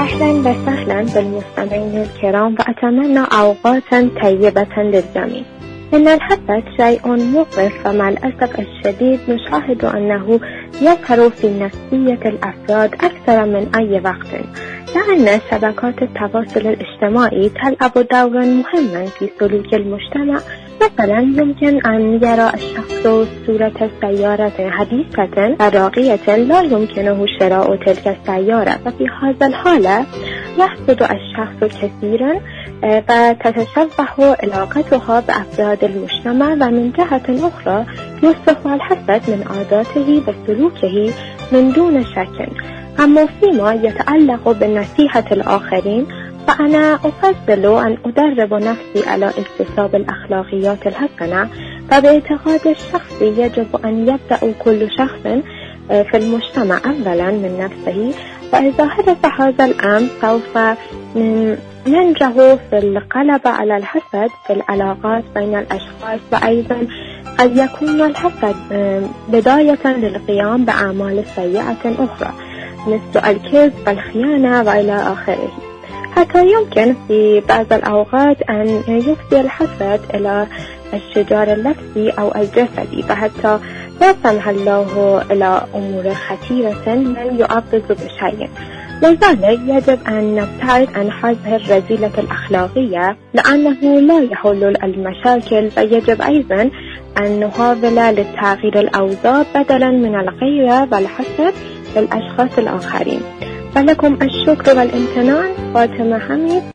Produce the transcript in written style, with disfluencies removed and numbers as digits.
أهلا وسهلا بالمستمعين الكرام وأتمنى أوقاتا طيبة للجميع. إن الحسد شيء مقرف ومع الأسف الشديد نشاهد أنه يظهر في نفسية الأفراد أكثر من أي وقت، لأن شبكات التواصل الاجتماعي تلعب دورا مهما في سلوك المجتمع. مثلا يمكن أن يرى الشخص صورة سيارة حديثة راقية لا يمكنه شراء تلك السيارة، وفي هذا الحالة يحسد الشخص كثيرا فتتشبه علاقتها بأفراد المجتمع. ومن جهة أخرى يصبح الحسد من عاداته وسلوكه من دون شك. أما فيما يتعلق بالنصيحة الآخرين فأنا أفضل أن أدرب نفسي على اكتساب الأخلاقيات الحسنة، فباعتقاد الشخص يجب أن يبدأ كل شخص في المجتمع أولا من نفسه، وإذا حدث هذا الأمر سوف ننجح في الغلبة على الحسد في العلاقات بين الأشخاص. وأيضا قد يكون الحسد بداية للقيام بأعمال سيئة أخرى مثل الكذب والخيانة وإلى آخره. حتى يمكن في بعض الأوقات أن يفضي الحسد إلى الشجار اللفظي أو الجسدي، فحتى لا سمح الله إلى أمور خطيرة من يعبد بشيء. لذلك يجب أن نبتعد عن هذه الرذيلة الأخلاقية لأنه لا يحل المشاكل، ويجب أيضا أن نحاول لتغيير الأوضاع بدلا من الغيرة والحسد للأشخاص الآخرين. فلكم الشكر والامتنان. فاطمة حميد.